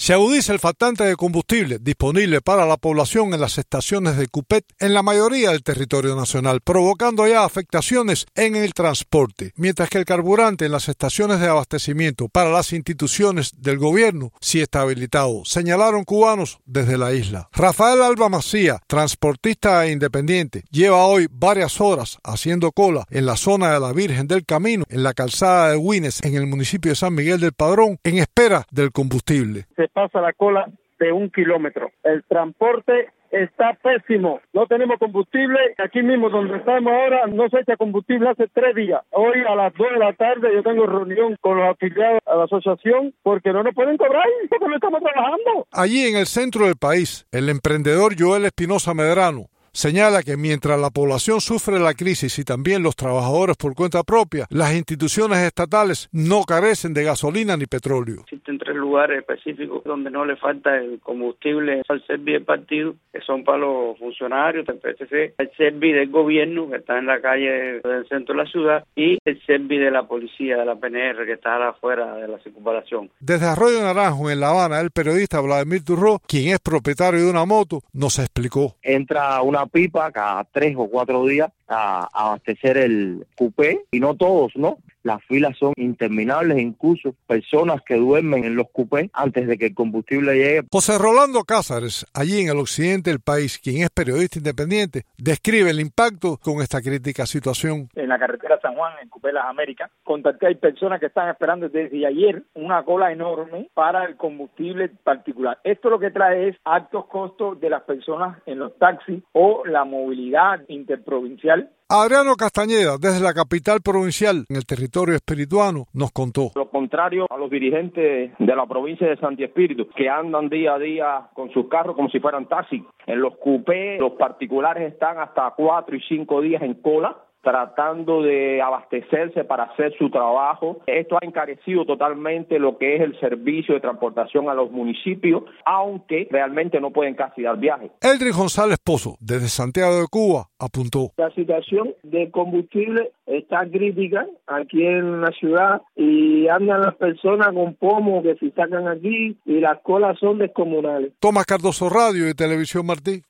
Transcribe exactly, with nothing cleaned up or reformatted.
Se agudiza el faltante de combustible disponible para la población en las estaciones de Cupet en la mayoría del territorio nacional, provocando ya afectaciones en el transporte, mientras que el carburante en las estaciones de abastecimiento para las instituciones del gobierno sí está habilitado, señalaron cubanos desde la isla. Rafael Alba Macía, transportista e independiente, lleva hoy varias horas haciendo cola en la zona de la Virgen del Camino, en la calzada de Güines, en el municipio de San Miguel del Padrón, en espera del combustible. Se pasa la cola de un kilómetro. El transporte está pésimo. No tenemos combustible. Aquí mismo donde estamos ahora no se echa combustible hace tres días. Hoy a las dos de la tarde yo tengo reunión con los afiliados a la asociación porque no nos pueden cobrar porque no estamos trabajando. Allí en el centro del país, el emprendedor Joel Espinosa Medrano señala que mientras la población sufre la crisis y también los trabajadores por cuenta propia, las instituciones estatales no carecen de gasolina ni petróleo. Existen tres lugares específicos donde no le falta el combustible al Servi del partido, que son para los funcionarios del P S C, el Servi del gobierno, que está en la calle del centro de la ciudad, y el Servi de la policía, de la P N R, que está afuera de la circunvalación. Desde Arroyo Naranjo, en La Habana, el periodista Vladimir Turró, quien es propietario de una moto, nos explicó. Entra una pipa cada tres o cuatro días a abastecer el cupé y no todos, ¿no? Las filas son interminables, incluso personas que duermen en los cupés antes de que el combustible llegue. José Rolando Cázares, allí en el occidente del país, quien es periodista independiente, describe el impacto con esta crítica situación. En la carretera San Juan, en Cupé Las Américas, contacté hay personas que están esperando desde ayer una cola enorme para el combustible particular. Esto lo que trae es altos costos de las personas en los taxis o la movilidad interprovincial. Adriano Castañeda, desde la capital provincial, en el territorio espirituano, nos contó. Lo contrario a los dirigentes de la provincia de Santi Espíritu, que andan día a día con sus carros como si fueran taxis. En los cupés, los particulares están hasta cuatro y cinco días en cola, tratando de abastecerse para hacer su trabajo. Esto ha encarecido totalmente lo que es el servicio de transportación a los municipios, aunque realmente no pueden casi dar viaje. Eldrin González Pozo, desde Santiago de Cuba, apuntó. La situación de combustible está crítica aquí en la ciudad y andan las personas con pomo que se sacan aquí y las colas son descomunales. Tomás Cardoso, Radio y Televisión Martí.